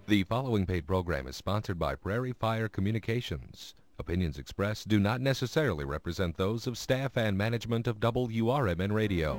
The following paid program is sponsored by Prairie Fire Communications. Opinions expressed do not necessarily represent those of staff and management of WRMN Radio.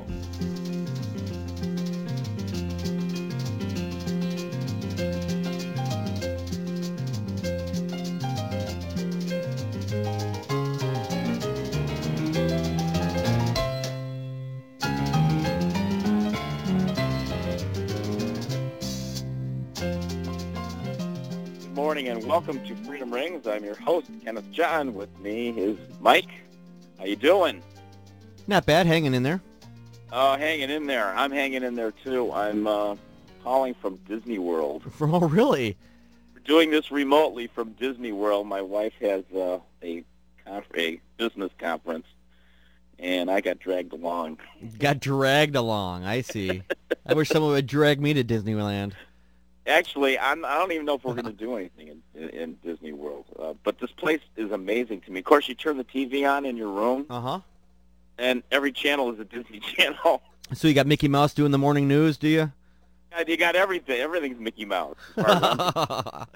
And welcome to Freedom Rings. I'm your host, Kenneth John. With me is Mike. How you doing? Not bad, hanging in there. Hanging in there. I'm hanging in there, too. I'm calling from Disney World. Oh, really? We're doing this remotely from Disney World. My wife has a business conference, and I got dragged along. Got dragged along, I see. I wish someone would drag me to Disneyland. Actually, I don't even know if we're going to do anything in Disney World. But this place is amazing to me. Of course, you turn the TV on in your room, and every channel is a Disney Channel. So you got Mickey Mouse doing the morning news, do you? You got everything. Everything's Mickey Mouse. But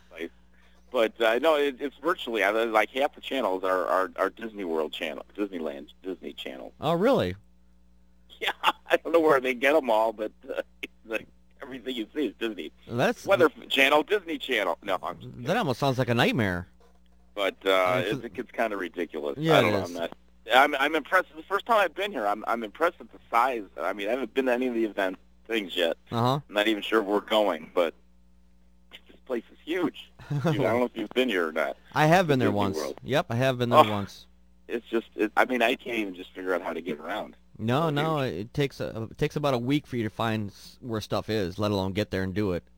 no, it's virtually like half the channels are Disney World channel, Disneyland, Disney Channel. Oh, really? Yeah, I don't know where they get them all, but everything you see is Disney. That's Weather Channel, Disney Channel. No, that almost sounds like a nightmare. But it gets kind of ridiculous. Yeah, I don't know. I'm impressed. The first time I've been here, I'm impressed at the size. I mean, I haven't been to any of the event things yet. I'm not even sure if we're going, but this place is huge. Dude, I don't know if you've been here or not. I have been there once. World. Yep, I have been there once. It's just, I mean, I can't even just figure out how to get around. No, it takes about a week for you to find where stuff is, let alone get there and do it.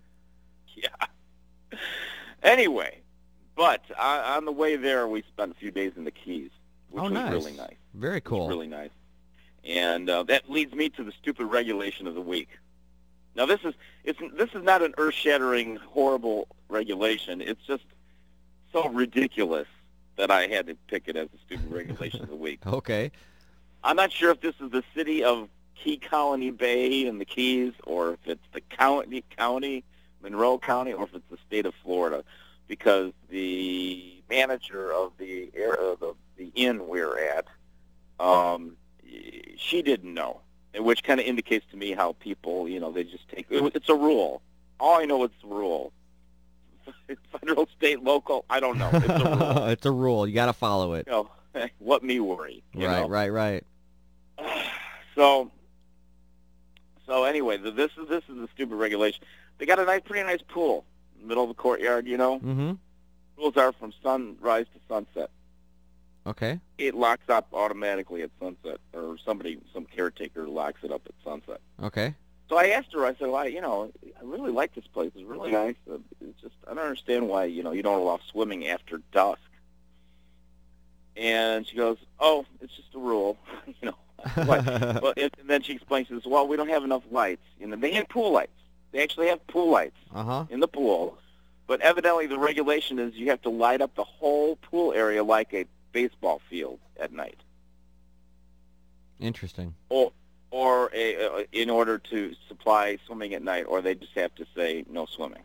Yeah. Anyway, but on the way there, we spent a few days in the Keys, which was really nice. Very cool. Really nice. And that leads me to the stupid regulation of the week. Now, this is not an earth-shattering, horrible regulation. It's just so ridiculous that I had to pick it as the stupid regulation of the week. Okay. I'm not sure if this is the city of Key Colony Bay in the Keys, or if it's the county, Monroe County, or if it's the state of Florida, because the manager of the inn we're at, she didn't know, which kind of indicates to me how people, they just take it's a rule. All I know it's a rule. Federal, state, local, I don't know. It's a rule. It's a rule. You got to follow it. What me worry. Right. So anyway, this is the stupid regulation. They got a pretty nice pool in the middle of the courtyard. Mm-hmm. Rules are from sunrise to sunset. Okay. It locks up automatically at sunset, or some caretaker locks it up at sunset. Okay. So I asked her. I said, "Well, I really like this place. It's really nice. It's just I don't understand why you don't allow swimming after dusk." And she goes, "Oh, it's just a rule, and then she explains, she says, "Well, we don't have enough lights. They have pool lights. They actually have pool lights in the pool, but evidently the regulation is you have to light up the whole pool area like a baseball field at night." Interesting. Or in order to supply swimming at night, or they just have to say no swimming.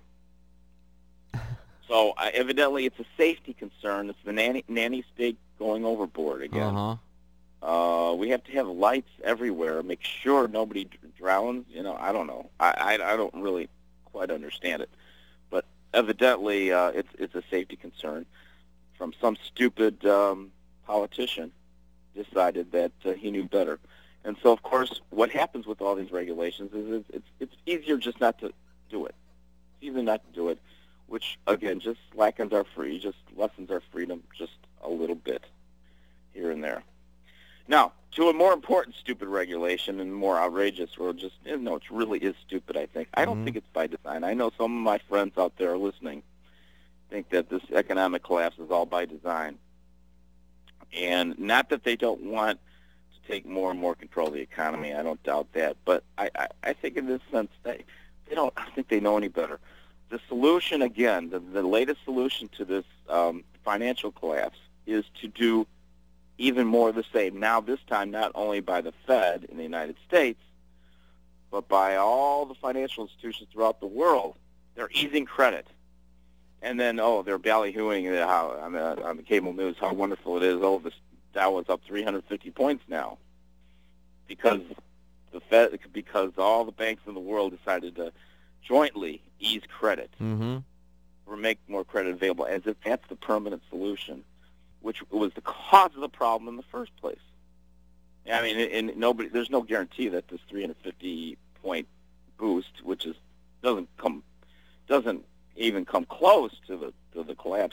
So evidently it's a safety concern. It's the nanny state going overboard again. We have to have lights everywhere, make sure nobody drowns. I don't know. I don't really quite understand it, but evidently it's a safety concern from some stupid politician decided that he knew better. And so, of course, what happens with all these regulations is it's easier just not to do it. It's easier not to do it, which, again, just lessens our freedom just a little bit here and there. Now, to a more important stupid regulation and more outrageous, or just, it really is stupid, I think. I don't think it's by design. I know some of my friends out there listening think that this economic collapse is all by design. And not that they don't want take more and more control of the economy. I don't doubt that. But I think in this sense, I think they know any better. The solution, again, the latest solution to this financial collapse is to do even more of the same. Now, this time, not only by the Fed in the United States, but by all the financial institutions throughout the world They're easing credit. And then, they're ballyhooing how on the cable news how wonderful it is. This Dow is up 350 points now because because all the banks in the world decided to jointly ease credit or make more credit available, as if that's the permanent solution, which was the cause of the problem in the first place. I mean, and there's no guarantee that this 350 point boost, which doesn't even come close to the collapse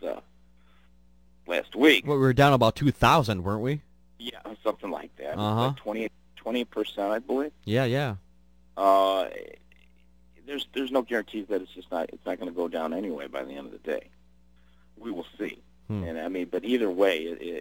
last week. Well, we were down about 2,000, weren't we? Yeah, something like that. Like 20%, I believe. Yeah. There's no guarantees that it's not going to go down anyway by the end of the day. We will see. And I mean, but either way,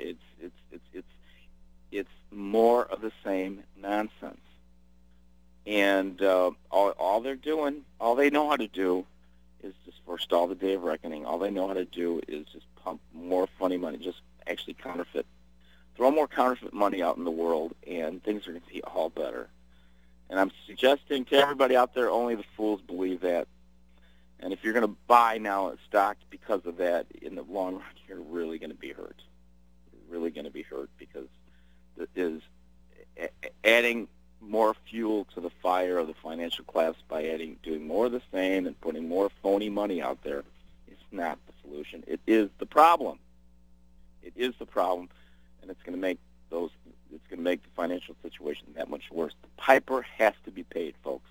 it's more of the same nonsense. And all they know how to do is just forestall the day of reckoning. All they know how to do is just pump more funny money, just actually counterfeit. Throw more counterfeit money out in the world, and things are going to be all better. And I'm suggesting to everybody out there, only the fools believe that. And if you're going to buy now at stocks because of that, in the long run, you're really going to be hurt. You're really going to be hurt because it is adding more fuel to the fire of the financial collapse by doing more of the same and putting more phony money out there is not the solution. It is the problem. It is the problem, and it's going to make the financial situation that much worse. The piper has to be paid, folks.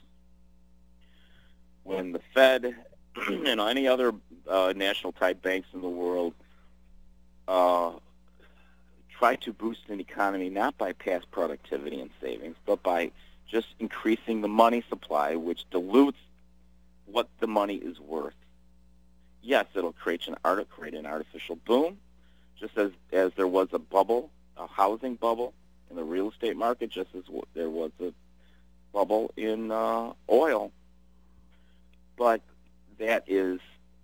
When the Fed and any other national type banks in the world try to boost an economy not by past productivity and savings, but by just increasing the money supply, which dilutes what the money is worth. Yes, it'll create an artificial boom, just as there was a bubble, a housing bubble in the real estate market, just as there was a bubble in oil. But that is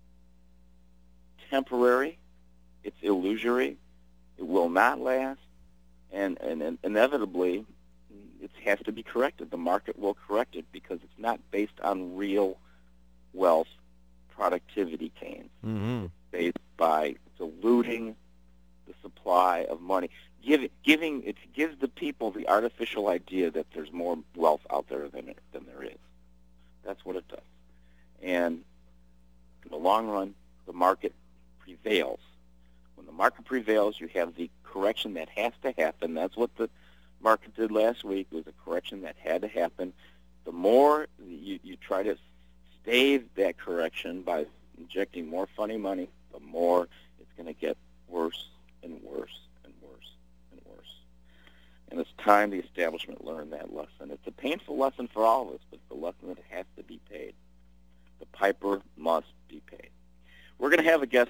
temporary. It's illusory. It will not last, and inevitably, it has to be corrected. The market will correct it because it's not based on real wealth productivity gains. It's based by diluting the supply of money. It gives the people the artificial idea that there's more wealth out there than there is. That's what it does. And in the long run, the market prevails. When the market prevails, you have the correction that has to happen. That's what the market did last week. It was a correction that had to happen. The more you try to stave that correction by injecting more funny money, the more it's going to get worse and worse and worse and worse. And it's time the establishment learned that lesson. It's a painful lesson for all of us, but it's a lesson that has to be paid. The piper must be paid. We're going to have a guest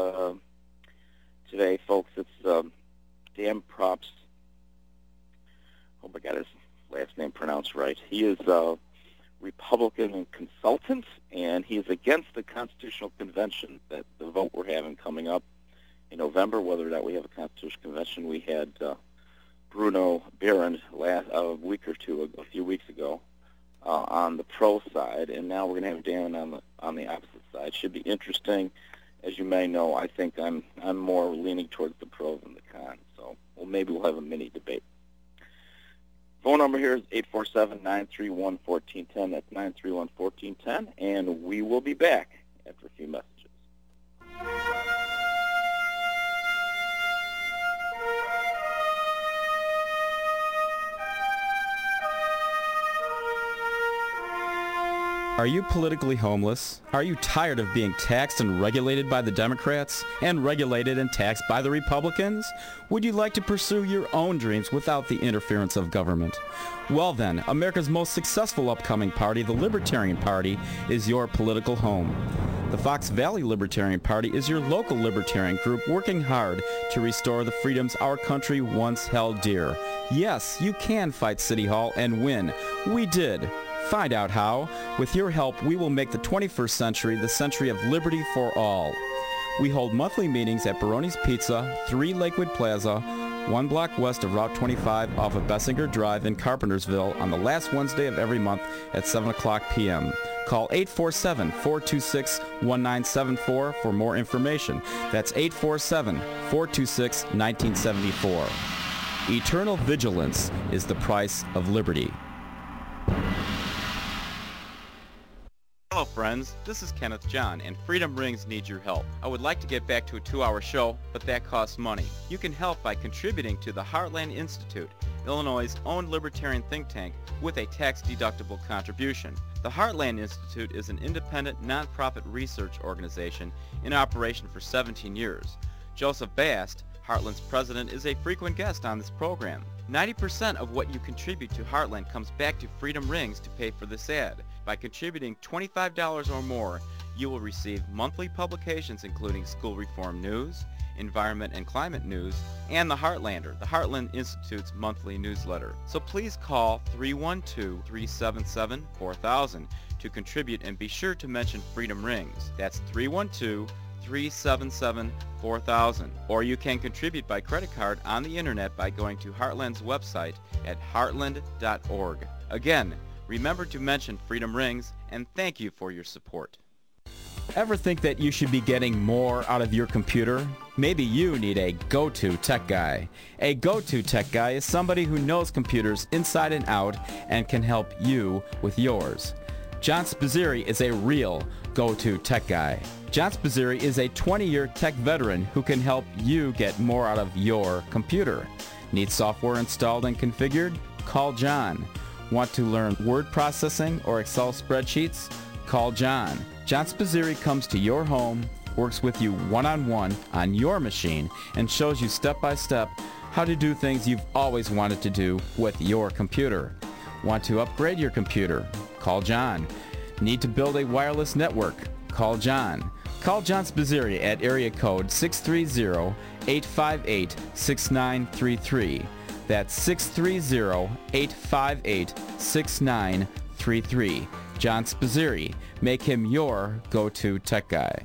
today, folks. It's Dan Propst. Hope I got his last name pronounced right. He is a Republican and consultant, and he is against the Constitutional Convention, that the vote we're having coming up in November, whether or not we have a Constitutional Convention. We had Bruno Barron a few weeks ago on the pro side, and now we're going to have Dan on the opposite side. Should be interesting. As you may know, I think I'm more leaning towards the pro than the con. So, maybe we'll have a mini debate. Phone number here is 847-931-1410. That's 931-1410, and we will be back after a few messages. Are you politically homeless? Are you tired of being taxed and regulated by the Democrats and regulated and taxed by the Republicans? Would you like to pursue your own dreams without the interference of government? Well then, America's most successful upcoming party, the Libertarian Party, is your political home. The Fox Valley Libertarian Party is your local libertarian group working hard to restore the freedoms our country once held dear. Yes, you can fight City Hall and win. We did. Find out how. With your help, we will make the 21st century the century of liberty for all. We hold monthly meetings at Baroni's Pizza, 3 Lakewood Plaza, 1 block west of Route 25 off of Bessinger Drive in Carpentersville on the last Wednesday of every month at 7 o'clock p.m. Call 847-426-1974 for more information. That's 847-426-1974. Eternal vigilance is the price of liberty. Hello friends, this is Kenneth John, and Freedom Rings needs your help. I would like to get back to a 2-hour show, but that costs money. You can help by contributing to the Heartland Institute, Illinois' own libertarian think tank, with a tax-deductible contribution. The Heartland Institute is an independent, nonprofit research organization in operation for 17 years. Joseph Bast, Heartland's president, is a frequent guest on this program. 90% of what you contribute to Heartland comes back to Freedom Rings to pay for this ad. By contributing $25 or more, you will receive monthly publications including school reform news, environment and climate news, and The Heartlander, the Heartland Institute's monthly newsletter. So please call 312-377-4000 to contribute, and be sure to mention Freedom Rings. That's 312-377-4000. Or you can contribute by credit card on the internet by going to Heartland's website at heartland.org. Again, remember to mention Freedom Rings, and thank you for your support. Ever think that you should be getting more out of your computer? Maybe you need a go-to tech guy. A go-to tech guy is somebody who knows computers inside and out and can help you with yours. John Spizzirri is a real go-to tech guy. John Spizzirri is a 20-year tech veteran who can help you get more out of your computer. Need software installed and configured? Call John. Want to learn word processing or Excel spreadsheets? Call John. John Spizzirri comes to your home, works with you one-on-one on your machine, and shows you step-by-step how to do things you've always wanted to do with your computer. Want to upgrade your computer? Call John. Need to build a wireless network? Call John. Call John Spizzirri at area code 630-858-6933. That's 630-858-6933. John Spizzirri. Make him your go-to tech guy.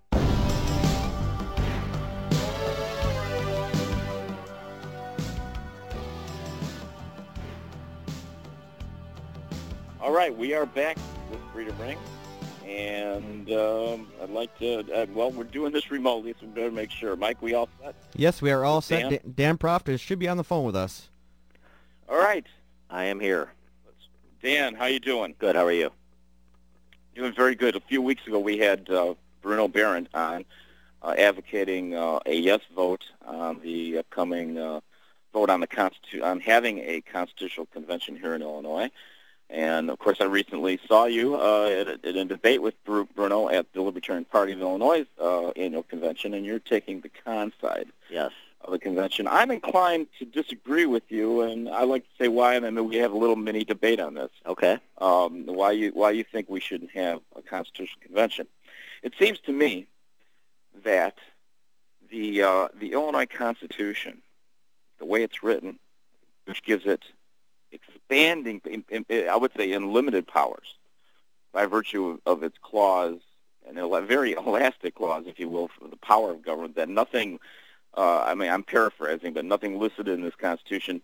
All right, we are back with Freedom Ring, and I'd like to, well, we're doing this remotely, so we better make sure. Mike, we all set? Yes, we are all Dan? set. Dan Proft should be on the phone with us. All right. I am here. Dan, how you doing? Good. How are you? Doing very good. A few weeks ago, we had Bruno Barron on advocating a yes vote on the upcoming vote on on having a constitutional convention here in Illinois. And, of course, I recently saw you at a debate with Bruno at the Libertarian Party of Illinois' annual convention, and you're taking the con side Yes. of the convention. I'm inclined to disagree with you, and I'd like to say why, and then we have a little mini debate on this. Okay. Why you think we shouldn't have a constitutional convention. It seems to me that the Illinois Constitution, the way it's written, which gives it expanding, I would say, unlimited powers by virtue of its clause, and a very elastic clause, if you will, for the power of government, that nothing, I'm paraphrasing, but nothing listed in this Constitution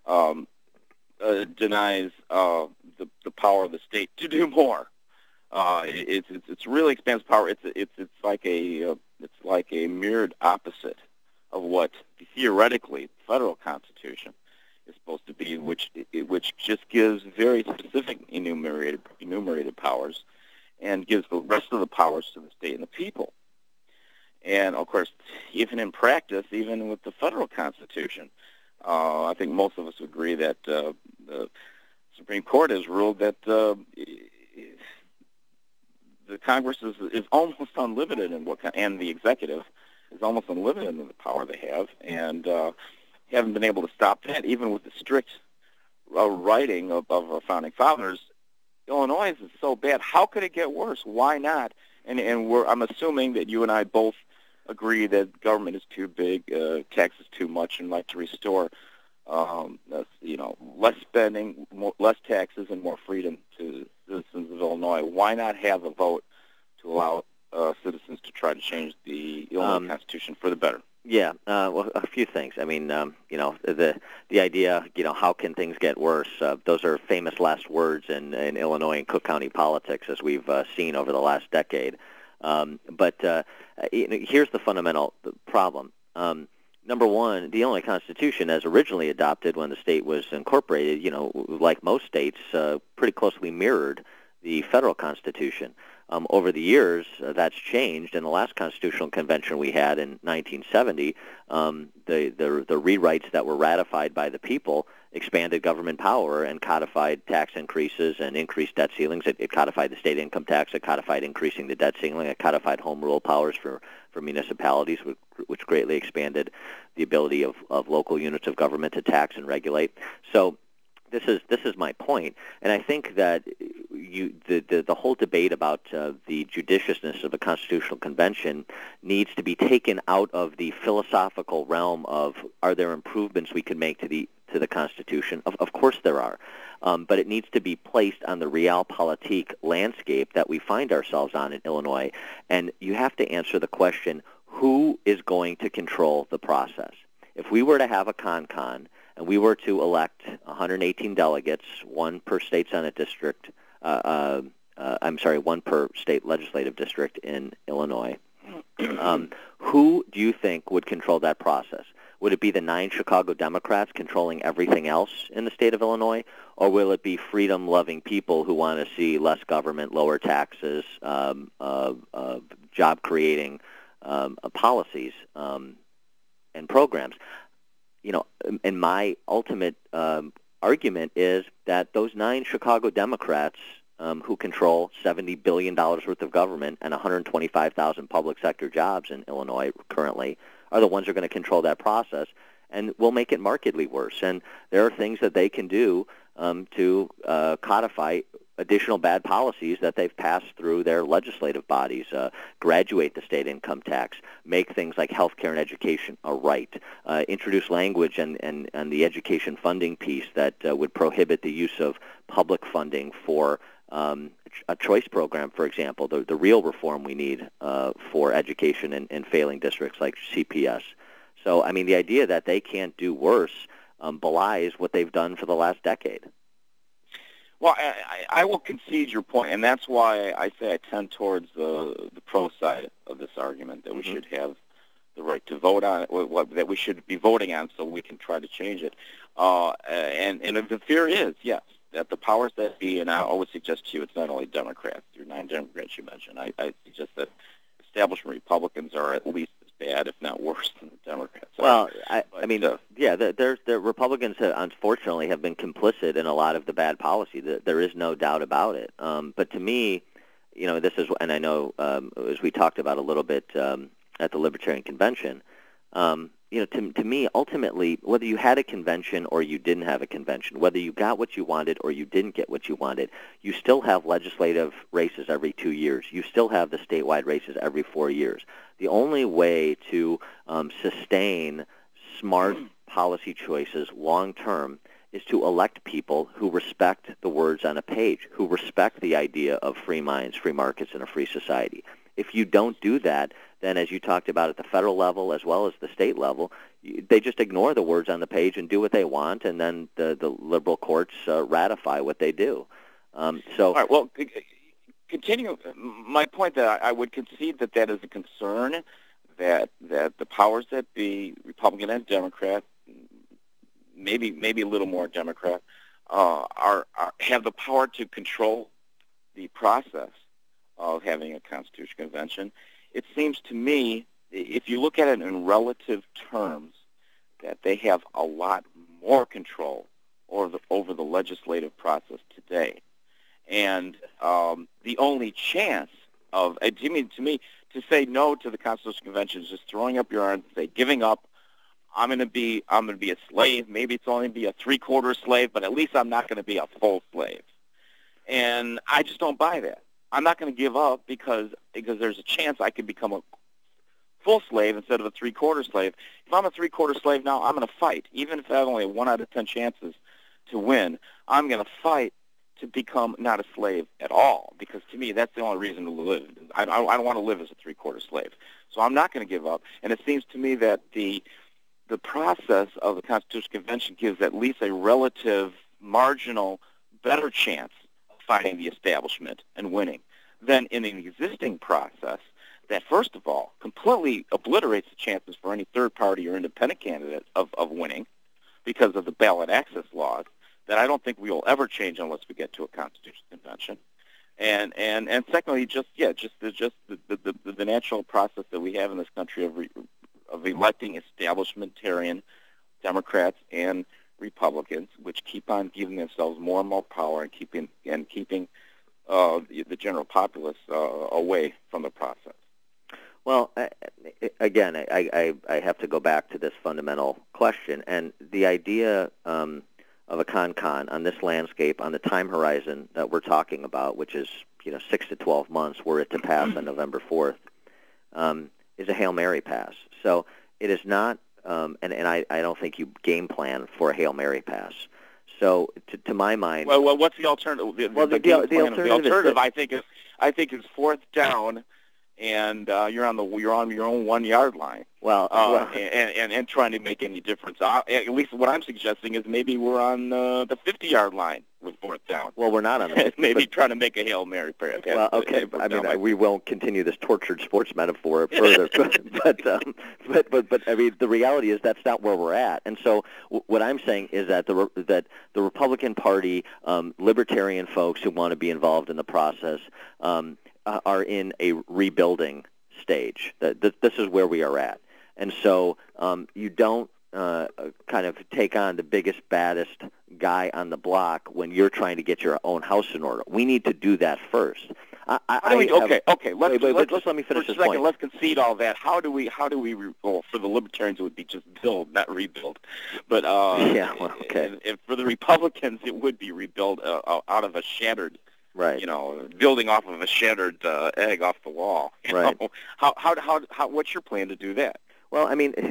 denies the power of the state to do more. It's really expands power. It's like a mirrored opposite of what theoretically the federal Constitution is supposed to be, which just gives very specific enumerated powers, and gives the rest of the powers to the state and the people. And of course, even in practice, even with the federal Constitution, I think most of us agree that the Supreme Court has ruled that the Congress is almost unlimited in and the executive is almost unlimited in the power they have, and haven't been able to stop that, even with the strict writing of our founding fathers. Illinois is so bad. How could it get worse? Why not? And I'm assuming that you and I both agree that government is too big, taxes too much, and like to restore, less spending, less taxes, and more freedom to citizens of Illinois. Why not have a vote to allow citizens to try to change the Illinois Constitution for the better? Yeah, well, a few things. I mean, the idea, how can things get worse? Those are famous last words in Illinois and Cook County politics, as we've seen over the last decade. But here's the fundamental problem. Number one, the Illinois Constitution, as originally adopted when the state was incorporated, like most states, pretty closely mirrored the federal Constitution. Over the years, that's changed. In the last constitutional convention we had in 1970, the rewrites that were ratified by the people expanded government power and codified tax increases and increased debt ceilings. It codified the state income tax. It codified increasing the debt ceiling. It codified home rule powers for municipalities, which greatly expanded the ability of local units of government to tax and regulate. So this is my point, and I think that the whole debate about the judiciousness of a constitutional convention needs to be taken out of the philosophical realm of, are there improvements we can make to the Constitution? Of course there are, but it needs to be placed on the realpolitik landscape that we find ourselves on in Illinois, and you have to answer the question: who is going to control the process? If we were to have a con, and we were to elect 118 delegates, one per state Senate district, one per state legislative district in Illinois, who do you think would control that process? Would it be the 9 Chicago Democrats controlling everything else in the state of Illinois, or will it be freedom-loving people who want to see less government, lower taxes, job-creating policies and programs? And my ultimate argument is that those 9 Chicago Democrats who control $70 billion worth of government and 125,000 public sector jobs in Illinois currently are the ones who are going to control that process and will make it markedly worse. And there are things that they can do to codify additional bad policies that they've passed through their legislative bodies, graduate the state income tax, make things like health care and education a right, introduce language and the education funding piece that would prohibit the use of public funding for a choice program, for example, the real reform we need for education in failing districts like CPS. So, I mean, the idea that they can't do worse belies what they've done for the last decade. Well, I will concede your point, and that's why I say I tend towards the pro side of this argument, that we should have the right to vote on it, that we should be voting on so we can try to change it. And the fear is, yes, that the powers that be, and I always suggest to you, it's not only Democrats, your 9 Democrats you mentioned. I suggest that establishment Republicans are at least as bad, if not worse, than the Democrats. Well, the Republicans, unfortunately, have been complicit in a lot of the bad policy. There is no doubt about it. But to me, this is, and I know as we talked about a little bit at the Libertarian Convention, to me, ultimately, whether you had a convention or you didn't have a convention, whether you got what you wanted or you didn't get what you wanted, you still have legislative races every 2 years. You still have the statewide races every 4 years. The only way to sustain smart policy choices long term is to elect people who respect the words on a page, who respect the idea of free minds, free markets, and a free society. If you don't do that, then as you talked about at the federal level as well as the state level, they just ignore the words on the page and do what they want, and then the liberal courts ratify what they do. All right, well, continue my point that I would concede that is a concern, that the powers that be, Republican and Democrat, maybe a little more Democrat, have the power to control the process of having a constitutional convention. It seems to me, if you look at it in relative terms, that they have a lot more control over the legislative process today. And the only chance of, to me, to say no to the Constitutional Convention is just throwing up your arms and say, giving up, I'm going to be a slave. Maybe it's only be a 3/4 slave, but at least I'm not going to be a full slave. And I just don't buy that. I'm not going to give up because there's a chance I could become a full slave instead of a 3/4 slave. If I'm a 3/4 slave now, I'm going to fight. Even if I have only 1 out of 10 chances to win, I'm going to fight to become not a slave at all, because to me that's the only reason to live. I don't want to live as a three-quarter slave. So I'm not going to give up. And it seems to me that the process of the Constitutional Convention gives at least a relative, marginal, better chance of fighting the establishment and winning than in an existing process that, first of all, completely obliterates the chances for any third party or independent candidate of winning because of the ballot access laws that I don't think we will ever change unless we get to a Constitutional Convention. And secondly, just the natural process that we have in this country of electing establishmentarian Democrats and Republicans, which keep on giving themselves more and more power and keeping the general populace away from the process. Well, again, I have to go back to this fundamental question, and the idea of a con on this landscape, on the time horizon that we're talking about, which is 6 to 12 months, were it to pass on November 4th, is a Hail Mary pass. So it is not, and I don't think you game plan for a Hail Mary pass. So to my mind, well, what's the alternative? The alternative, I think is fourth down, and you're on your own 1 yard line. And trying to make any difference. At least what I'm suggesting is maybe we're on the 50-yard line with fourth down. Well, we're not on the maybe trying to make a Hail Mary pass. Well, okay. I mean, we won't continue this tortured sports metaphor further, but I mean, the reality is that's not where we're at. And so, what I'm saying is that the Republican Party, libertarian folks who want to be involved in the process, are in a rebuilding stage. This is where we are at. And so you don't kind of take on the biggest, baddest guy on the block when you're trying to get your own house in order. We need to do that first. Okay. Let's let me finish this point. Let's concede all that. How do we? Well, for the libertarians, it would be just build, not rebuild. But and for the Republicans, it would be rebuild out of a shattered. Right. Building off of a shattered egg off the wall. Right. How? What's your plan to do that? Well, I mean,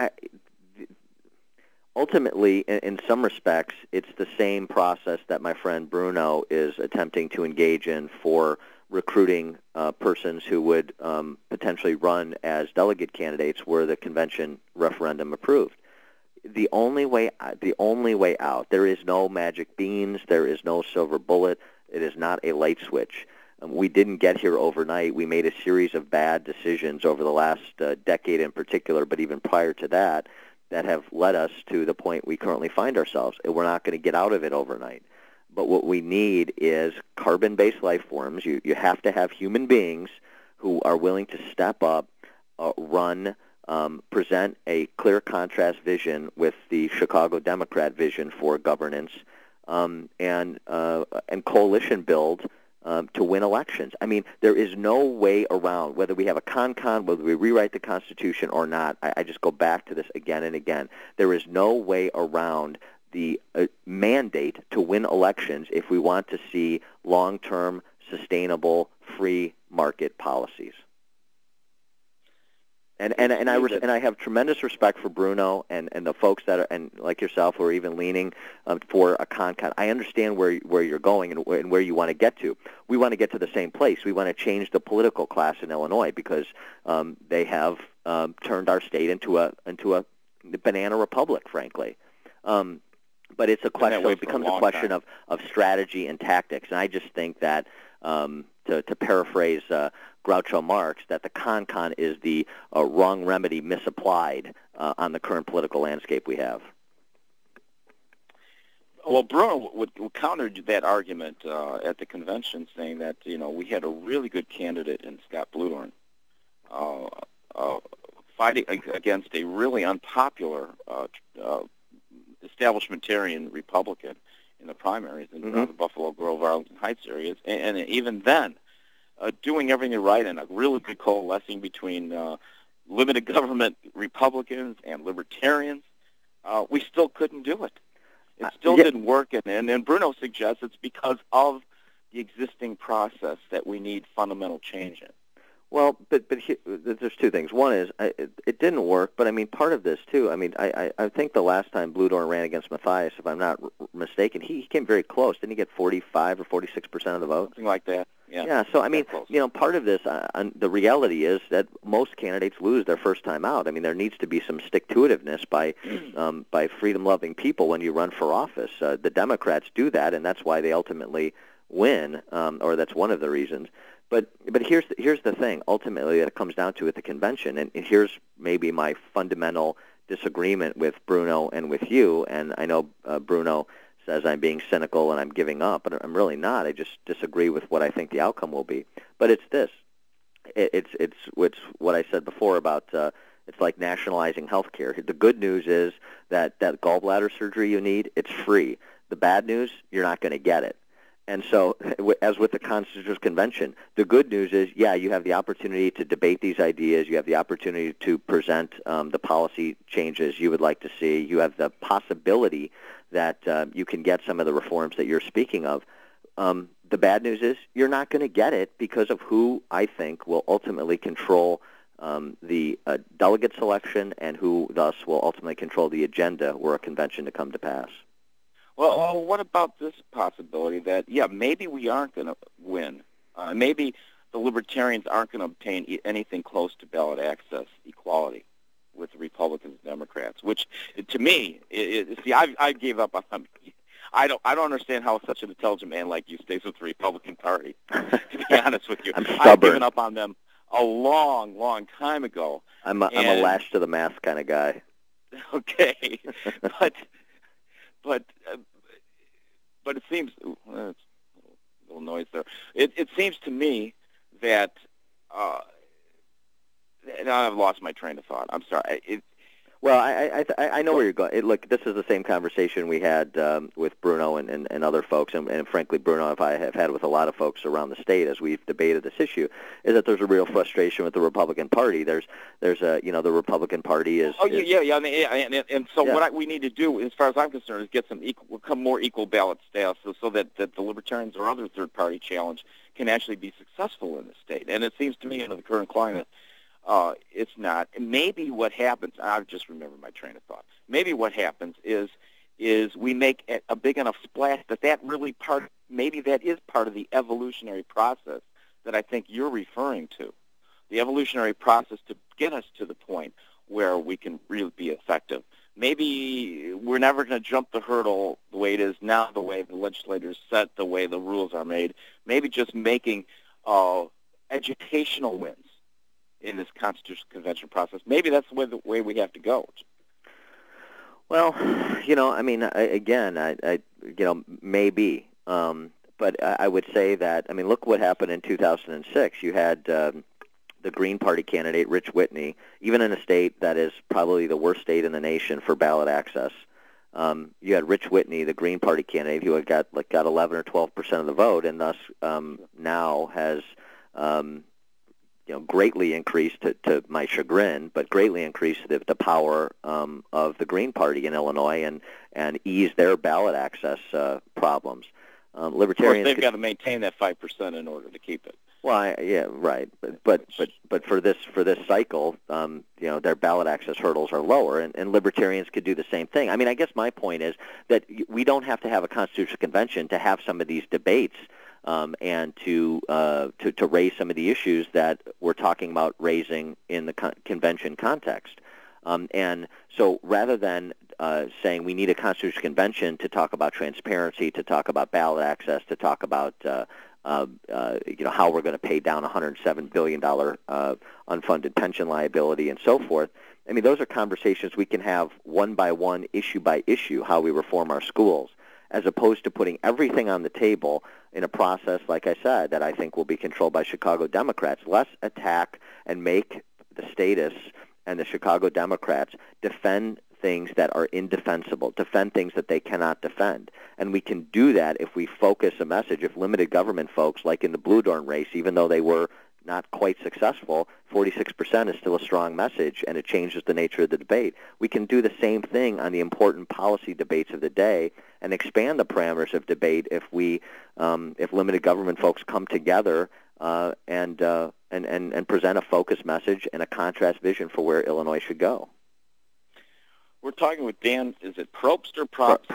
ultimately, in some respects, it's the same process that my friend Bruno is attempting to engage in for recruiting persons who would potentially run as delegate candidates were the convention referendum approved. The only way out. There is no magic beans. There is no silver bullet. It is not a light switch. We didn't get here overnight. We made a series of bad decisions over the last decade in particular, but even prior to that have led us to the point we currently find ourselves. We're not going to get out of it overnight. But what we need is carbon-based life forms. You have to have human beings who are willing to step up, run, present a clear contrast vision with the Chicago Democrat vision for governance, and coalition build to win elections. I mean, there is no way around, whether we have a con, whether we rewrite the Constitution or not. I just go back to this again and again. There is no way around the mandate to win elections if we want to see long-term, sustainable, free market policies. And I have tremendous respect for Bruno and the folks that are, and like yourself, who are even leaning for a con. I understand where you're going and where you want to get to. We want to get to the same place. We want to change the political class in Illinois because they have turned our state into a banana republic, frankly. But it's a question. It becomes a question of strategy and tactics. And I just think that to paraphrase Groucho Marx, that the con is the wrong remedy misapplied on the current political landscape we have. Well, Bruno would counter that argument at the convention, saying that we had a really good candidate in Scott Bluedorn fighting against a really unpopular establishmentarian Republican in the primaries in the Buffalo Grove, Arlington Heights areas, and even then, doing everything right and a really good coalescing between limited government Republicans and libertarians, we still couldn't do it. It still didn't work, and Bruno suggests it's because of the existing process that we need fundamental change in. Well, but there's two things. One is it didn't work, but I mean part of this too. I mean I think the last time Bludorn ran against Mathias, if I'm not mistaken, he came very close. Didn't he get 45 or 46% of the vote? Something like that. Yeah. Yeah. So I mean, part of this, the reality is that most candidates lose their first time out. I mean, there needs to be some stick-to-itiveness by freedom-loving people when you run for office. The Democrats do that, and that's why they ultimately win, or that's one of the reasons. But here's the thing. Ultimately, that it comes down to at the convention, and here's maybe my fundamental disagreement with Bruno and with you. And I know Bruno says I'm being cynical and I'm giving up, but I'm really not. I just disagree with what I think the outcome will be. But it's this. It's what I said before about it's like nationalizing health care. The good news is that gallbladder surgery you need, it's free. The bad news, you're not going to get it. And so, as with the Constitutional Convention, the good news is, yeah, you have the opportunity to debate these ideas. You have the opportunity to present the policy changes you would like to see. You have the possibility that you can get some of the reforms that you're speaking of. The bad news is you're not going to get it because of who I think will ultimately control the delegate selection and who thus will ultimately control the agenda were a convention to come to pass. Well, what about this possibility that, yeah, maybe we aren't going to win. Maybe the Libertarians aren't going to obtain anything close to ballot access equality with the Republicans and Democrats, which, to me, see, I gave up on them. I don't understand how such an intelligent man like you stays with the Republican Party, to be honest with you. I'm stubborn. I've given up on them a long, long time ago. I'm a lash to the mast kind of guy. Okay, but it seems it's a little noise there. It seems to me that now I've lost my train of thought. I'm sorry. Well, I know where you're going. Look, this is the same conversation we had with Bruno and other folks, and frankly, Bruno, if I have had with a lot of folks around the state as we've debated this issue, is that there's a real frustration with the Republican Party. There's a the Republican Party is. Oh yeah. And so what we need to do, as far as I'm concerned, is get become more equal ballot status, so that the Libertarians or other third-party challenge can actually be successful in the state. And it seems to me, in the current climate, it's not. Maybe what happens, I've just remembered my train of thought. Maybe what happens is we make a big enough splash that really maybe that is part of the evolutionary process that I think you're referring to. The evolutionary process to get us to the point where we can really be effective. Maybe we're never going to jump the hurdle the way it is now, the way the legislators set, the way the rules are made. Maybe just making educational wins in this Constitutional Convention process. Maybe that's the way we have to go. Well, I mean, maybe. But I would say that, I mean, look what happened in 2006. You had the Green Party candidate, Rich Whitney, even in a state that is probably the worst state in the nation for ballot access. You had Rich Whitney, the Green Party candidate, who had got 11 or 12% of the vote, and thus now has greatly increased, to my chagrin, but greatly increased the power of the Green Party in Illinois and ease their ballot access problems. Libertarians, of course, they've got to maintain that 5% in order to keep it. Well, yeah, right. But for this cycle, their ballot access hurdles are lower, and Libertarians could do the same thing. I mean, I guess my point is that we don't have to have a Constitutional Convention to have some of these debates. And to raise some of the issues that we're talking about raising in the convention context. And so rather than saying we need a Constitutional Convention to talk about transparency, to talk about ballot access, to talk about how we're going to pay down $107 billion unfunded pension liability and so forth, I mean, those are conversations we can have one by one, issue by issue, how we reform our schools, as opposed to putting everything on the table in a process, like I said, that I think will be controlled by Chicago Democrats. Let's attack and make the statists and the Chicago Democrats defend things that are indefensible, defend things that they cannot defend. And we can do that if we focus a message. If limited government folks, like in the Bludorn race, even though they were not quite successful, 46% is still a strong message, and it changes the nature of the debate. We can do the same thing on the important policy debates of the day and expand the parameters of debate if limited government folks come together and and present a focused message and a contrast vision for where Illinois should go. We're talking with Dan, is it Probst or Probst?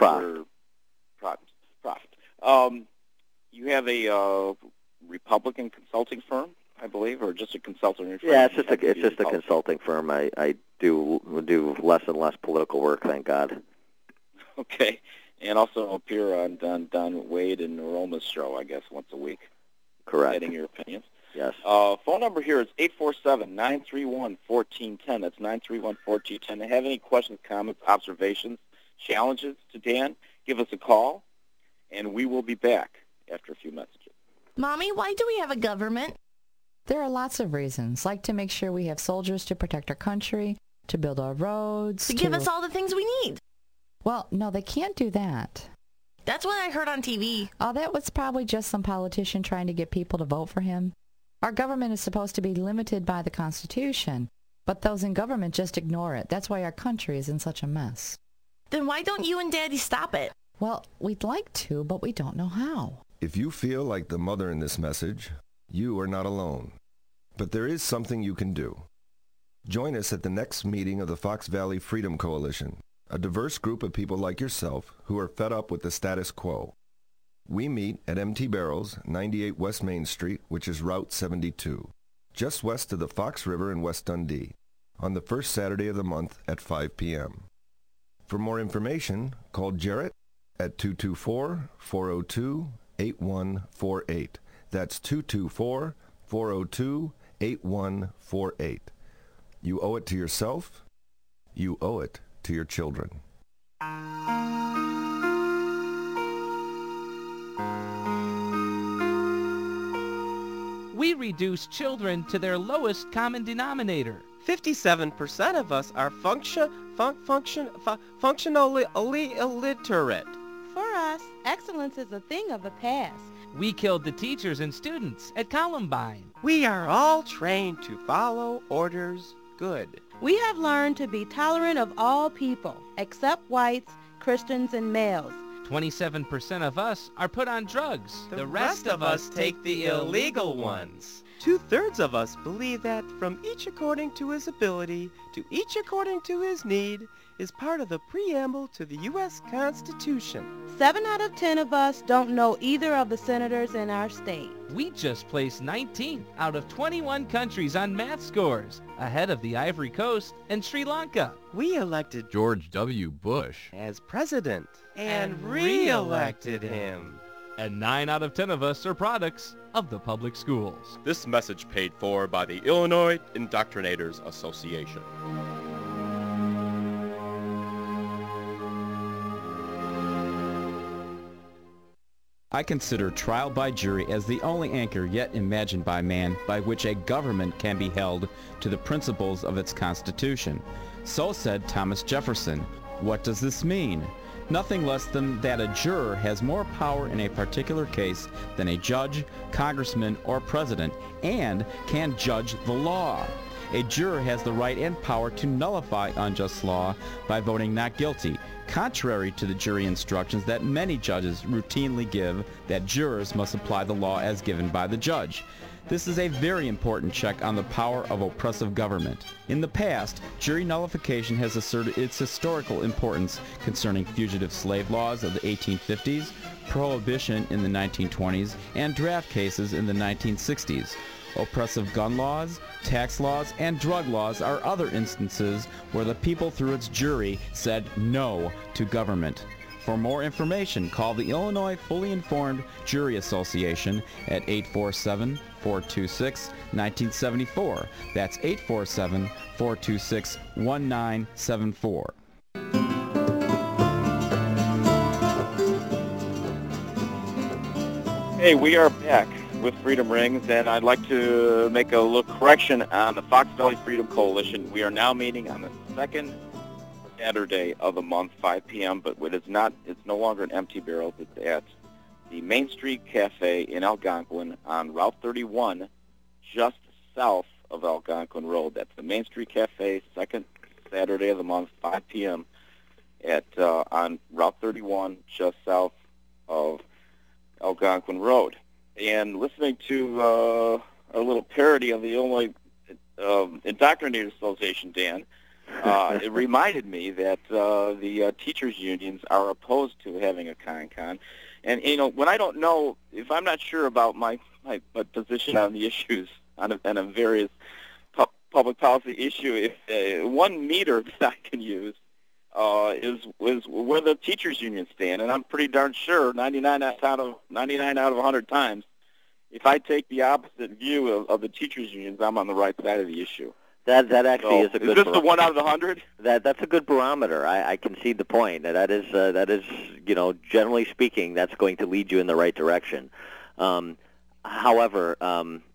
Probst. You have a Republican consulting firm, I believe, or just a consulting firm? Yeah, it's just a consulting firm. I do less and less political work, thank God. Okay, and also appear on Don Wade and Roma's show, I guess, once a week. Correct. Getting your opinions. Yes. Phone number here is 847-931-1410. That's 931-1410. Have any questions, comments, observations, challenges to Dan? Give us a call, and we will be back after a few messages. Mommy, why do we have a government? There are lots of reasons, like to make sure we have soldiers to protect our country, to build our roads, to give us all the things we need. Well, no, they can't do that. That's what I heard on TV. Oh, that was probably just some politician trying to get people to vote for him. Our government is supposed to be limited by the Constitution, but those in government just ignore it. That's why our country is in such a mess. Then why don't you and Daddy stop it? Well, we'd like to, but we don't know how. If you feel like the mother in this message, you are not alone. But there is something you can do. Join us at the next meeting of the Fox Valley Freedom Coalition, a diverse group of people like yourself who are fed up with the status quo. We meet at MT Barrels, 98 West Main Street, which is Route 72, just west of the Fox River in West Dundee, on the first Saturday of the month at 5 p.m. For more information, call Jarrett at 224-402-8148. That's 224-402-8148. You owe it to yourself. You owe it to your children. We reduce children to their lowest common denominator. 57% of us are functionally illiterate. For us, excellence is a thing of the past. We killed the teachers and students at Columbine. We are all trained to follow orders good. We have learned to be tolerant of all people, except whites, Christians, and males. 27% of us are put on drugs. The rest of us take the illegal ones. 2/3 of us believe that from each according to his ability, to each according to his need, is part of the preamble to the U.S. Constitution. 7 out of 10 of us don't know either of the senators in our state. We just placed 19th out of 21 countries on math scores, ahead of the Ivory Coast and Sri Lanka. We elected George W. Bush as president and re-elected him. And 9 out of 10 of us are products of the public schools. This message paid for by the Illinois Indoctrinators Association. I consider trial by jury as the only anchor yet imagined by man by which a government can be held to the principles of its constitution. So said Thomas Jefferson. What does this mean? Nothing less than that a juror has more power in a particular case than a judge, congressman, or president, and can judge the law. A juror has the right and power to nullify unjust law by voting not guilty, contrary to the jury instructions that many judges routinely give that jurors must apply the law as given by the judge. This is a very important check on the power of oppressive government. In the past, jury nullification has asserted its historical importance concerning fugitive slave laws of the 1850s, prohibition in the 1920s, and draft cases in the 1960s. Oppressive gun laws, tax laws, and drug laws are other instances where the people through its jury said no to government. For more information, call the Illinois Fully Informed Jury Association at 847-426-1974. That's 847-426-1974. Hey, we are back with Freedom Rings, and I'd like to make a little correction on the Fox Valley Freedom Coalition. We are now meeting on the second Saturday of the month, 5 p.m., but it's no longer an empty barrel. It's at the Main Street Cafe in Algonquin on Route 31, just south of Algonquin Road. That's the Main Street Cafe, second Saturday of the month, 5 p.m. On Route 31, just south of Algonquin Road. And listening to a little parody of the Illinois Indoctrinators Association, Dan. It reminded me that the teachers' unions are opposed to having a con-con. And, when I don't know, if I'm not sure about my position on the issues, on a various public policy issue, if one meter that I can use is where the teachers' unions stand. And I'm pretty darn sure 99 out of 100 times, if I take the opposite view of the teachers' unions, I'm on the right side of the issue. That actually is a good. Is this the 1 out of the 100? That's a good barometer. I concede the point. That is generally speaking, that's going to lead you in the right direction. However,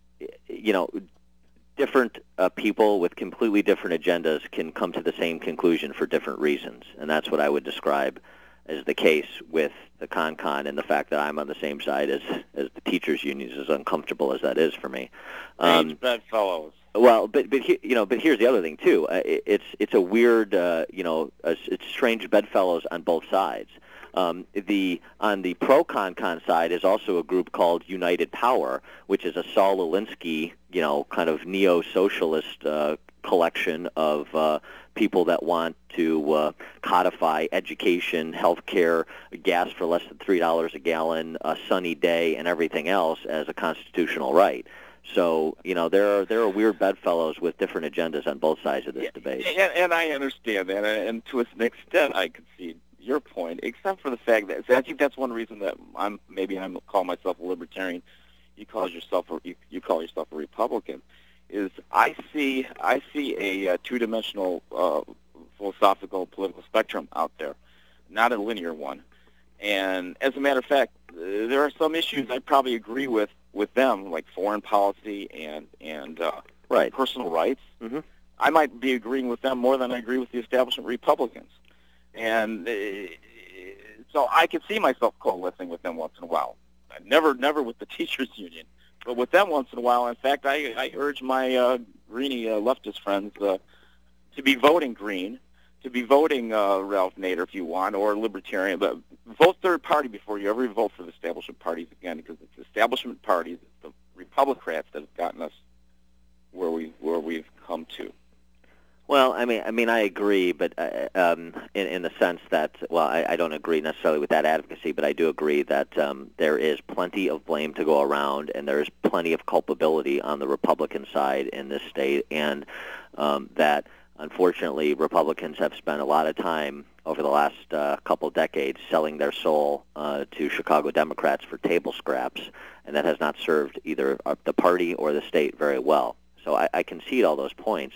different people with completely different agendas can come to the same conclusion for different reasons, and that's what I would describe as the case with the con-con and the fact that I'm on the same side as the teachers' unions, as uncomfortable as that is for me. Bedfellows. Well, but here's the other thing too. It's a weird, it's strange bedfellows on both sides. On the pro-con-con side is also a group called United Power, which is a Saul Alinsky, kind of neo-socialist collection of people that want to codify education, health care, gas for less than $3 a gallon, a sunny day, and everything else as a constitutional right. So, there are weird bedfellows with different agendas on both sides of this debate. And I understand that, and to an extent I concede your point, except for the fact that I think that's one reason that I'm call myself a libertarian. You call yourself a Republican. Is I see a two-dimensional philosophical political spectrum out there, not a linear one. And as a matter of fact, there are some issues I probably agree with them, like foreign policy and personal rights. Mm-hmm. I might be agreeing with them more than I agree with the establishment Republicans. And so I can see myself coalescing with them once in a while. Never with the teachers' union, but with them once in a while. In fact, I urge my greenie leftist friends to be voting green, to be voting Ralph Nader if you want, or libertarian, but vote third party before you ever vote for the establishment parties again, because it's the establishment parties, the Republicans that have gotten us where we've come to. Well, I mean, I agree, but in the sense that, I don't agree necessarily with that advocacy, but I do agree that there is plenty of blame to go around, and there is plenty of culpability on the Republican side in this state, and that, unfortunately, Republicans have spent a lot of time over the last couple decades selling their soul to Chicago Democrats for table scraps, and that has not served either the party or the state very well. So I concede all those points.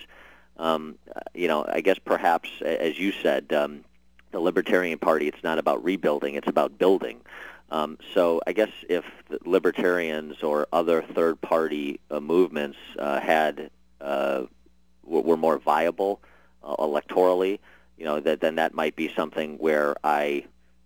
I guess perhaps, as you said, the Libertarian Party, it's not about rebuilding, it's about building. So I guess if the Libertarians or other third-party movements were more viable electorally, then that might be something where I,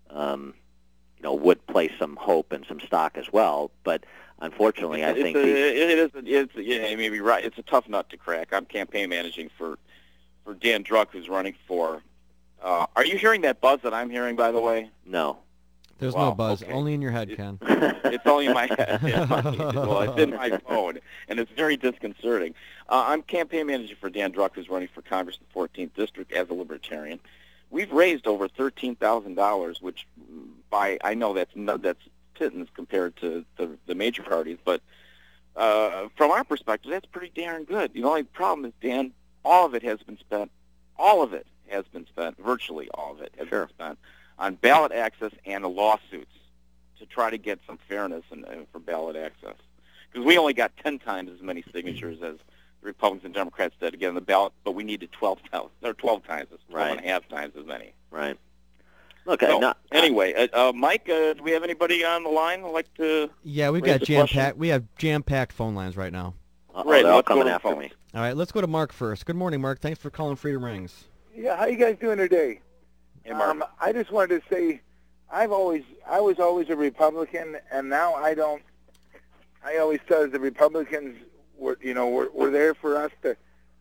would place some hope and some stock as well. But unfortunately, I think you may be right. It's a tough nut to crack. I'm campaign managing for Dan Druck, who's running for. Are you hearing that buzz that I'm hearing, by the way? No. There's no buzz. Okay. Only in your head, Ken. It's only in my head. It's in my phone, and it's very disconcerting. I'm campaign manager for Dan Druck, who's running for Congress in the 14th District as a Libertarian. We've raised over $13,000, which I know that's pittance compared to the major parties, but from our perspective, that's pretty darn good. The only problem is, Dan, all of it has been spent. All of it has been spent. Virtually all of it has been spent on ballot access and lawsuits to try to get some fairness for ballot access. Because we only got 10 times as many signatures as the Republicans and Democrats did to get on the ballot, but we needed 12 times, 12 and a half times as many. Right. Look, anyway, Mike, do we have anybody on the line who'd like to? Yeah, we've got jam-packed. We have jam-packed phone lines right now. Great, they're all coming after me. All right, let's go to Mark first. Good morning, Mark. Thanks for calling Freedom Rings. Yeah, how you guys doing today? Hey, Mark. I just wanted to say, I was always a Republican, and now I don't. I always thought the Republicans were there for us to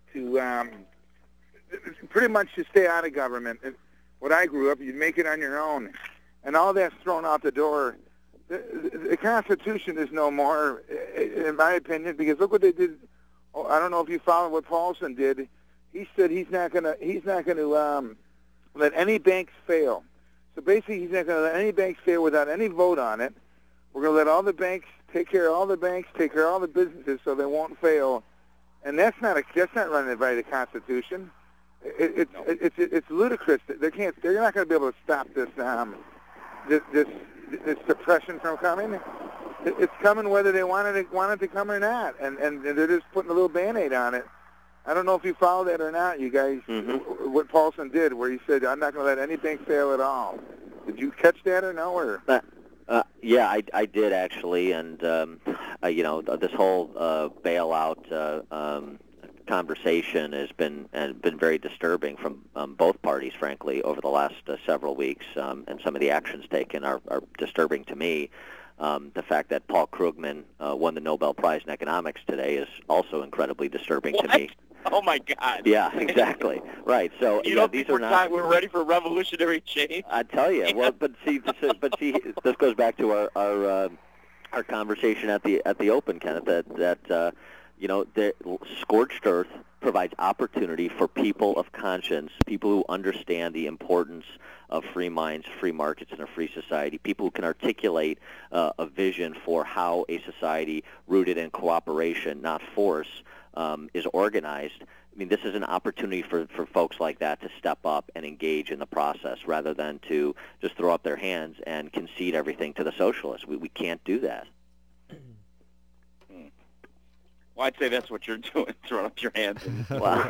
pretty much to stay out of government. When I grew up, you'd make it on your own, and all that's thrown out the door the Constitution is no more, in my opinion, because look what they did. Oh, I don't know if you followed what Paulson did. He said he's not going to let any banks fail. So basically, he's not going to let any banks fail without any vote on it. We're going to let all the banks take care of all the banks, take care of all the businesses, so they won't fail. And that's not running by the Constitution. It's ludicrous. They're not going to be able to stop this depression from coming. It's coming whether they want it to come or not, and they're just putting a little Band-Aid on it. I don't know if you follow that or not, you guys. What Paulson did, where he said, "I'm not going to let any bank fail at all." Did you catch that or no? Or yeah, I did actually, and this whole bailout conversation has been very disturbing from both parties, frankly, over the last several weeks, and some of the actions taken are disturbing to me. The fact that Paul Krugman won the Nobel Prize in Economics today is also incredibly disturbing to me. Oh my God! Yeah, exactly. Right. So you don't think we're ready for revolutionary change? I tell you. Well, but see, this goes back to our conversation at the Open, Kenneth. That the scorched earth provides opportunity for people of conscience, people who understand the importance of free minds, free markets, and a free society, people who can articulate a vision for how a society rooted in cooperation, not force, is organized. I mean, this is an opportunity for folks like that to step up and engage in the process rather than to just throw up their hands and concede everything to the socialists. We can't do that. Well, I'd say that's what you're doing, throwing up your hands. And,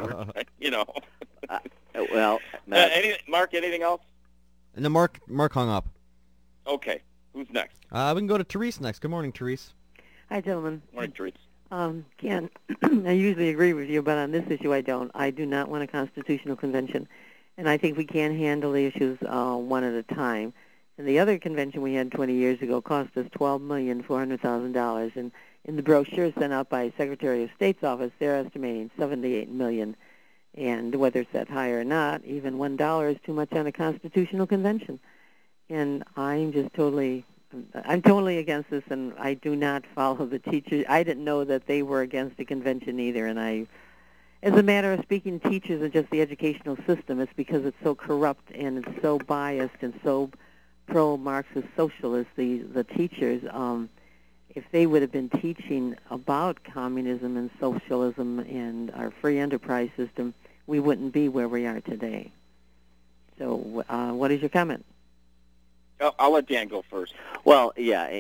Mark, anything else? No, Mark hung up. Okay. Who's next? We can go to Therese next. Good morning, Therese. Hi, gentlemen. Morning, Therese. Ken, I usually agree with you, but on this issue I don't. I do not want a constitutional convention, and I think we can handle the issues one at a time. And the other convention we had 20 years ago cost us $12,400,000, and in the brochure sent out by Secretary of State's office, they're estimating $78 million. And whether it's that high or not, even $1 is too much on a constitutional convention. And I'm totally against this, and I do not follow the teachers. I didn't know that they were against the convention either. And as a matter of speaking, teachers and just the educational system, it's because it's so corrupt and it's so biased and so pro-Marxist socialist. The teachers, if they would have been teaching about communism and socialism and our free enterprise system, we wouldn't be where we are today. So what is your comment? I'll let Dan go first. Well, yeah,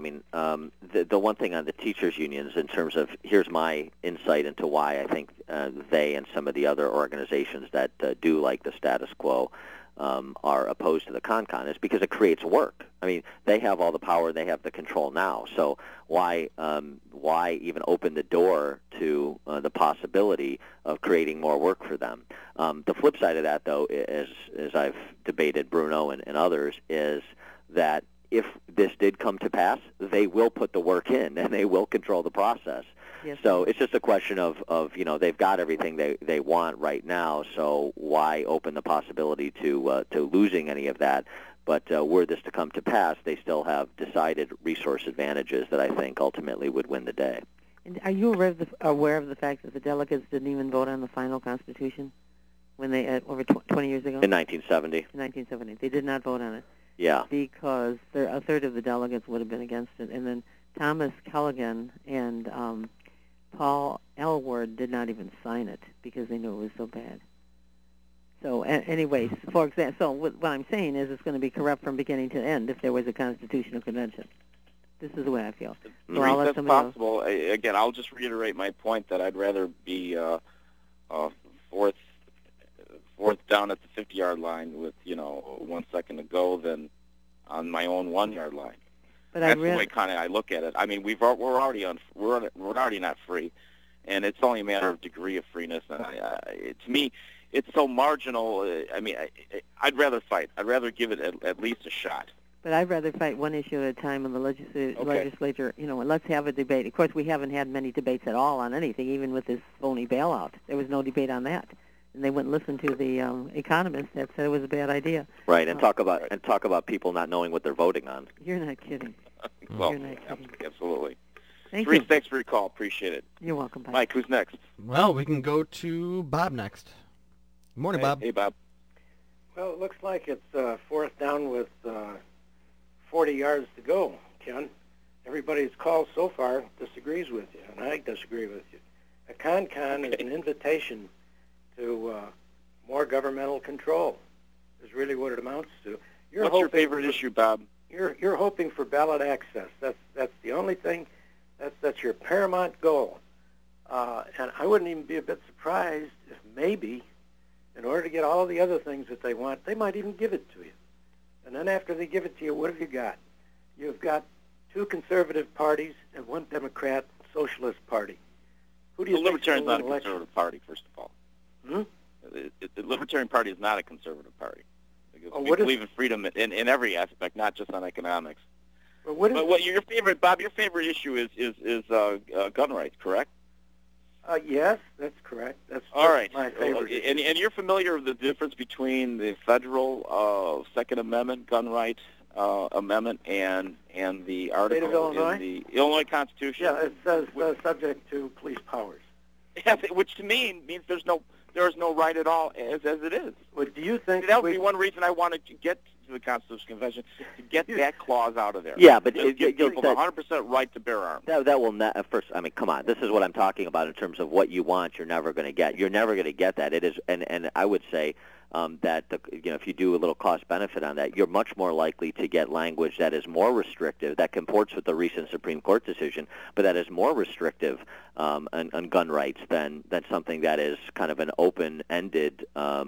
the one thing on the teachers' unions in terms of, here's my insight into why I think they and some of the other organizations that do like the status quo are opposed to the CONCON is because it creates work. I mean, they have all the power, they have the control now. So why even open the door to the possibility of creating more work for them? The flip side of that, though, as I've debated Bruno and others, is that if this did come to pass, they will put the work in and they will control the process. Yes. So it's just a question of they've got everything they want right now, so why open the possibility to losing any of that? But were this to come to pass, they still have decided resource advantages that I think ultimately would win the day. And are you aware of the fact that the delegates didn't even vote on the final Constitution when they over 20 years ago? In 1970. In 1970, they did not vote on it. Yeah. Because a third of the delegates would have been against it, and then Thomas Callaghan and Paul Elward did not even sign it because they knew it was so bad. So, anyways, for example, so what I'm saying is it's going to be corrupt from beginning to end if there was a constitutional convention. This is the way I feel. So that's possible. Again, I'll just reiterate my point that I'd rather be fourth down at the 50-yard line with 1 second to go than on my own 1-yard line. But that's the way kind of I look at it. I mean, we're already not free, and it's only a matter of degree of freeness. And to me, it's so marginal. I'd rather fight. I'd rather give it at least a shot. But I'd rather fight one issue at a time in the legislature. Let's have a debate. Of course, we haven't had many debates at all on anything, even with this phony bailout. There was no debate on that. And they wouldn't listen to the economists that said it was a bad idea. Right, and talk about people not knowing what they're voting on. You're not kidding. well. Absolutely. Therese, thanks for your call. Appreciate it. You're welcome. Bye. Mike, who's next? Well, we can go to Bob next. Good morning, Bob. Hey, Bob. Well, it looks like it's fourth down with 40 yards to go, Ken. Everybody's called so far disagrees with you, and I disagree with you. A con is an invitation to more governmental control, is really what it amounts to. What's your favorite issue, Bob? You're hoping for ballot access. That's the only thing. That's your paramount goal. And I wouldn't even be a bit surprised if maybe, in order to get all the other things that they want, they might even give it to you. And then after they give it to you, what have you got? You've got two conservative parties and one Democrat socialist party. Who do you the think Libertarian's not a election? conservative party, first of all. The Libertarian Party is not a conservative party. Because we believe in freedom in every aspect, not just on economics. But what your favorite, Bob? Your favorite issue is gun rights, correct? Yes, that's correct. That's all right. My favorite. And you're familiar with the difference between the federal Second Amendment gun rights amendment and the article in the Illinois Constitution? Yeah, it says subject to police powers. Yes, which to me means there is no right at all as it is. Well, do you think that would be one reason I wanted to get to the Constitutional Convention, to get that clause out of there? Yeah, but give people 100% right to bear arms. That will not. First, I mean, come on. This is what I'm talking about in terms of what you want. You're never going to get. You're never going to get that. It is, and I would say that if you do a little cost benefit on that, you're much more likely to get language that is more restrictive, that comports with the recent Supreme Court decision, but that is more restrictive on gun rights than something that is kind of an open-ended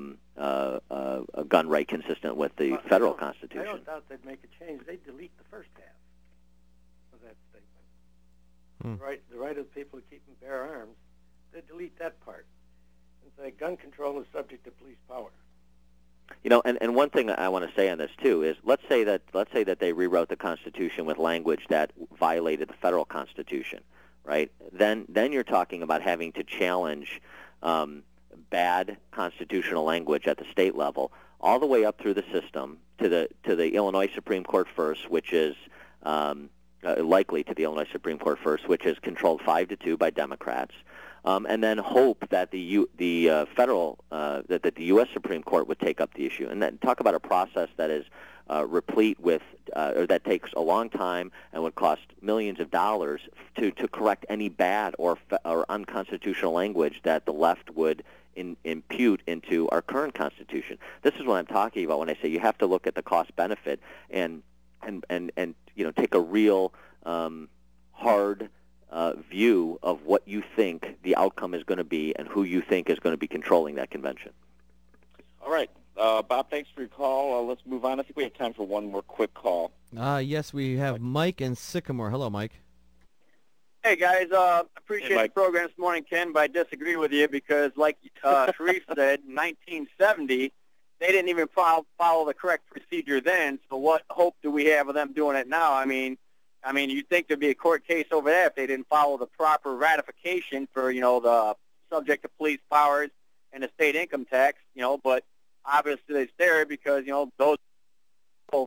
a gun right consistent with the federal Constitution. I don't doubt they'd make a change. They'd delete the first half of that statement. The right of the people to keep and bear arms. They'd delete that part and say gun control is subject to police power. And one thing I want to say on this too is let's say that they rewrote the Constitution with language that violated the federal Constitution, right? Then you're talking about having to challenge bad constitutional language at the state level, all the way up through the system to the Illinois Supreme Court first, which is likely to the Illinois Supreme Court first, which is controlled 5-2 by Democrats, and then hope that the federal that the U.S. Supreme Court would take up the issue, and then talk about a process that is replete with or that takes a long time and would cost millions of dollars to correct any bad or unconstitutional language that the left would impute into our current Constitution. This is what I'm talking about when I say you have to look at the cost benefit and take a real hard view of what you think the outcome is going to be and who you think is going to be controlling that convention. All right. Bob, thanks for your call. Let's move on. I think we have time for one more quick call. Yes, we have Mike in Sycamore. Hello, Mike. Hey, guys. Appreciate the program this morning, Ken, but I disagree with you because, like Sharif said, in 1970, they didn't even follow the correct procedure then, so what hope do we have of them doing it now? I mean, you'd think there'd be a court case over that if they didn't follow the proper ratification for, the subject to police powers and the state income tax, but obviously it's there because, those people.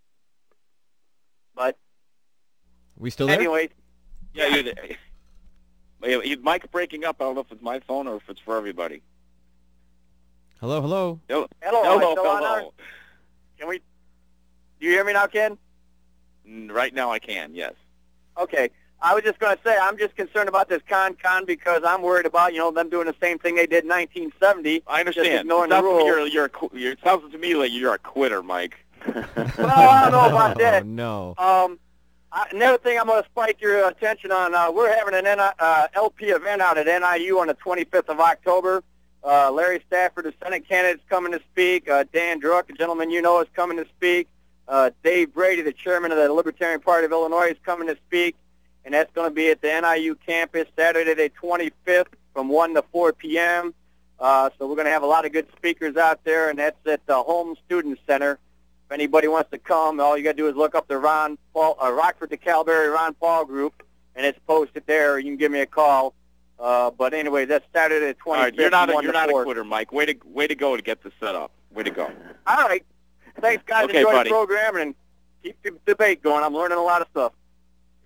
But we still there? Anyways. Yeah, you're there. Mike's breaking up. I don't know if it's my phone or if it's for everybody. Hello. Hello. Do you hear me now, Ken? Right now I can, yes. Okay. I was just going to say, I'm just concerned about this con because I'm worried about, them doing the same thing they did in 1970. I understand. Just ignoring the rules. It sounds to me like you're a quitter, Mike. Well, I don't know about that. Oh, no. Another thing I'm going to spike your attention on, we're having an LP event out at NIU on the 25th of October. Larry Stafford, the Senate candidate, is coming to speak. Dan Druck, a gentleman you know, is coming to speak. Dave Brady, the chairman of the Libertarian Party of Illinois, is coming to speak. And that's going to be at the NIU campus Saturday the 25th from 1 to 4 p.m. So we're going to have a lot of good speakers out there, and that's at the Holmes Student Center. If anybody wants to come, all you got to do is look up the Rockford to Calbury Ron Paul group, and it's posted there. You can give me a call. But anyway, that's Saturday the 25th. All right, you're not a quitter, Mike. Way to go to get this set up. Way to go. All right. Thanks, guys. Okay, Enjoy buddy. the program and keep the debate going. I'm learning a lot of stuff.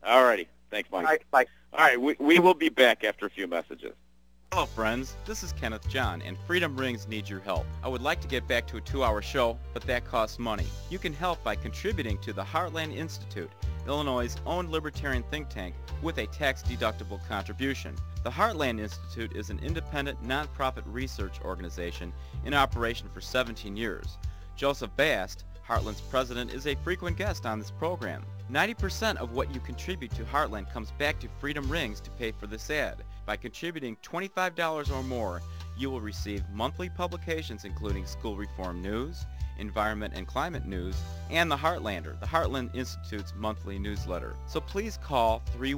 All righty. Thanks, Mike. All right, bye. All right, we will be back after a few messages. Hello friends, this is Kenneth John, and Freedom Rings needs your help. I would like to get back to a 2-hour show, but that costs money. You can help by contributing to the Heartland Institute, Illinois' own libertarian think tank, with a tax-deductible contribution. The Heartland Institute is an independent, nonprofit research organization in operation for 17 years. Joseph Bast, Heartland's president, is a frequent guest on this program. 90% of what you contribute to Heartland comes back to Freedom Rings to pay for this ad. By contributing $25 or more, you will receive monthly publications including school reform news, environment and climate news, and The Heartlander, the Heartland Institute's monthly newsletter. So please call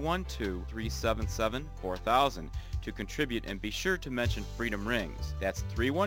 312-377-4000 to contribute, and be sure to mention Freedom Rings. That's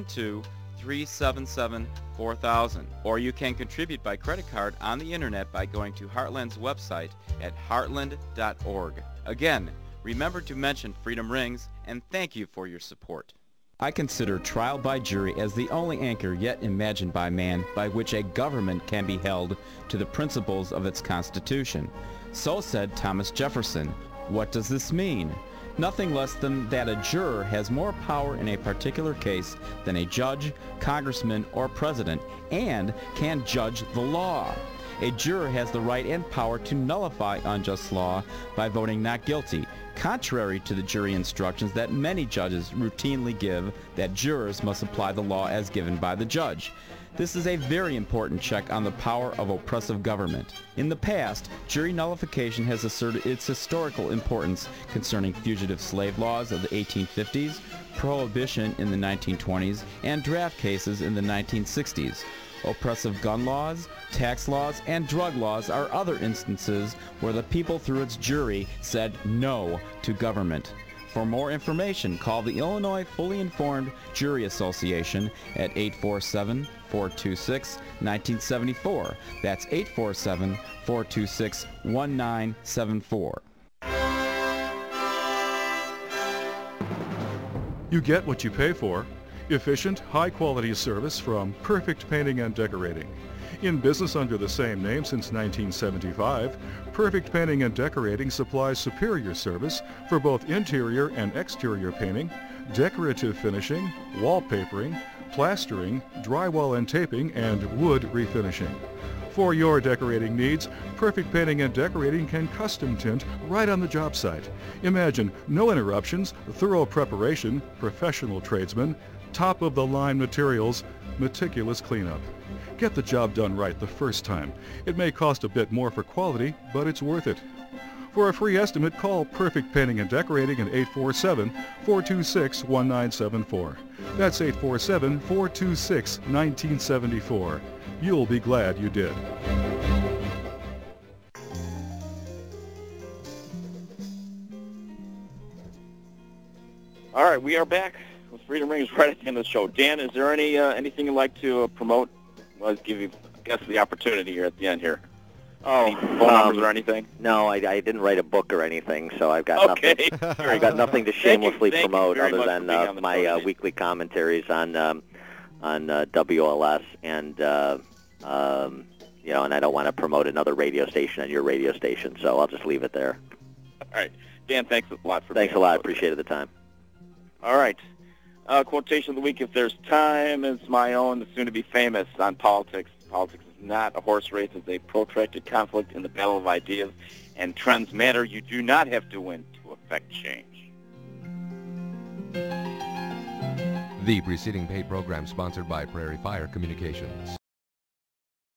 312-377-4000. Or you can contribute by credit card on the internet by going to Heartland's website at heartland.org. Again, remember to mention Freedom Rings, and thank you for your support. I consider trial by jury as the only anchor yet imagined by man by which a government can be held to the principles of its Constitution. So said Thomas Jefferson. What does this mean? Nothing less than that a juror has more power in a particular case than a judge, congressman, or president, and can judge the law. A juror has the right and power to nullify unjust law by voting not guilty, contrary to the jury instructions that many judges routinely give that jurors must apply the law as given by the judge. This is a very important check on the power of oppressive government. In the past, jury nullification has asserted its historical importance concerning fugitive slave laws of the 1850s, prohibition in the 1920s, and draft cases in the 1960s. Oppressive gun laws, tax laws, and drug laws are other instances where the people through its jury said no to government. For more information, call the Illinois Fully Informed Jury Association at 847-426-1974. That's 847-426-1974. You get what you pay for. Efficient, high-quality service from Perfect Painting and Decorating. In business under the same name since 1975, Perfect Painting and Decorating supplies superior service for both interior and exterior painting, decorative finishing, wallpapering, plastering, drywall and taping, and wood refinishing. For your decorating needs, Perfect Painting and Decorating can custom tint right on the job site. Imagine no interruptions, thorough preparation, professional tradesmen, top-of-the-line materials, meticulous cleanup. Get the job done right the first time. It may cost a bit more for quality, but it's worth it. For a free estimate, call Perfect Painting and Decorating at 847-426-1974. That's 847-426-1974. You'll be glad you did. All right, we are back with Freedom Rings right at the end of the show. Dan, is there anything you'd like to promote? I'll give you, I guess, the opportunity here at the end here. Any phone numbers or anything? No, I didn't write a book or anything, so I've got nothing. I've got nothing to shamelessly promote other than my weekly commentaries on WLS, and and I don't want to promote another radio station on your radio station, so I'll just leave it there. All right, Dan, thanks a lot for. Thanks a lot. Appreciated the time. All right. Quotation of the week, if there's time, it's my own, the soon-to-be famous on politics. Politics is not a horse race. It's a protracted conflict in the battle of ideas, and trends matter. You do not have to win to affect change. The preceding paid program sponsored by Prairie Fire Communications.